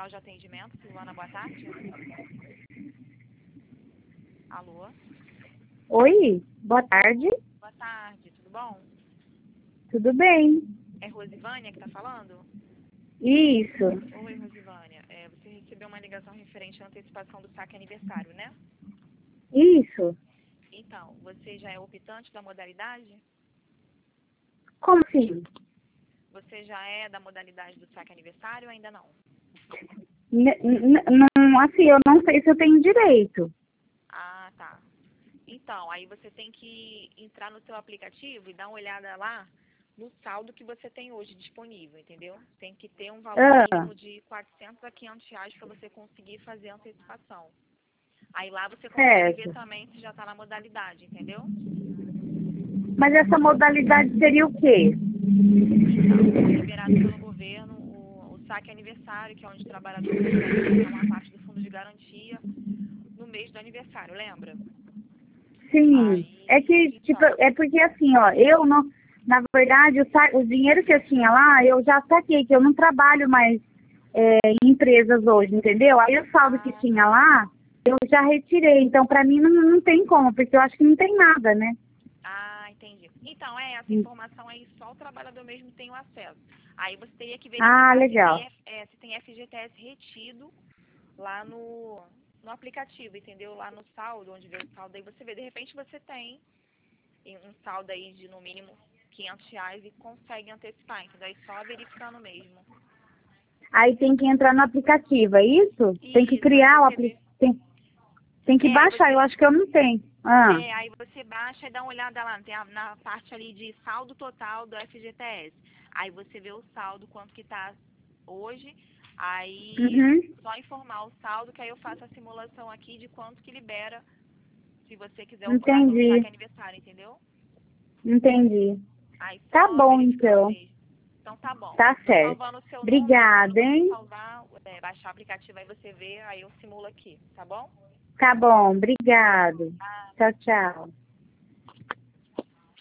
Central de Atendimento. Silvana, boa tarde. Alô? Oi, boa tarde. Boa tarde, tudo bom? Tudo bem? É Rosivânia que tá falando? Isso, Oi, Rosivânia. Você recebeu uma ligação referente à antecipação do saque aniversário, né? isso. Então, você já é optante da modalidade? Como assim? Você já é da modalidade do saque aniversário ou ainda não? Não, assim, eu não sei se eu tenho direito. Ah, tá. Então, aí você tem que entrar no seu aplicativo e dar uma olhada lá no saldo que você tem hoje disponível, entendeu? Tem que ter um valor Ah, mínimo de 400 a 500 reais para você conseguir fazer a antecipação. Aí lá você consegue ver certo. também se já está na modalidade, entendeu? Mas essa modalidade seria o quê? Então, é liberado pelo governo o saque aniversário, que é onde o trabalhador consegue pegar uma parte do fundo de garantia no mês do aniversário, lembra? Sim, é Aí, que, tipo, então, é porque assim, ó, eu não, na verdade, o dinheiro que eu tinha lá, eu já saquei, que eu não trabalho mais em empresas hoje, entendeu? Aí o saldo que ah, tinha tá. lá, eu já retirei, então pra mim não tem como, porque eu acho que não tem nada, né? Ah, entendi. Então, essa informação aí só o trabalhador mesmo tem o acesso. Aí você teria que Ah, verificar legal. se tem FGTS retido lá no aplicativo, entendeu? Lá no saldo, onde vê o saldo, aí você vê. De repente você tem um saldo aí de no mínimo 500 reais e consegue antecipar, entendeu? Aí só verificando mesmo. Aí tem que entrar no aplicativo, é isso? Tem que Isso, aí criar o você vê. aplicativo. Tem que Aí baixar, eu você acho que eu não tenho. Ah, aí você baixa e dá uma olhada lá, tem na parte ali de saldo total do FGTS. Aí você vê o saldo, quanto que tá hoje, aí uhum, só informar o saldo, que aí eu faço a simulação aqui de quanto que libera, se você quiser optar pelo entendi, saque aniversário, entendeu? entendi. Aí Tá só bom, verificando então. mesmo. Então tá bom. Tá Tô certo. salvando o seu nome, aí quando Obrigada, você hein? salvar, baixar o aplicativo aí você vê, aí eu simulo aqui, tá bom? Tá bom, obrigado. Tchau, tchau.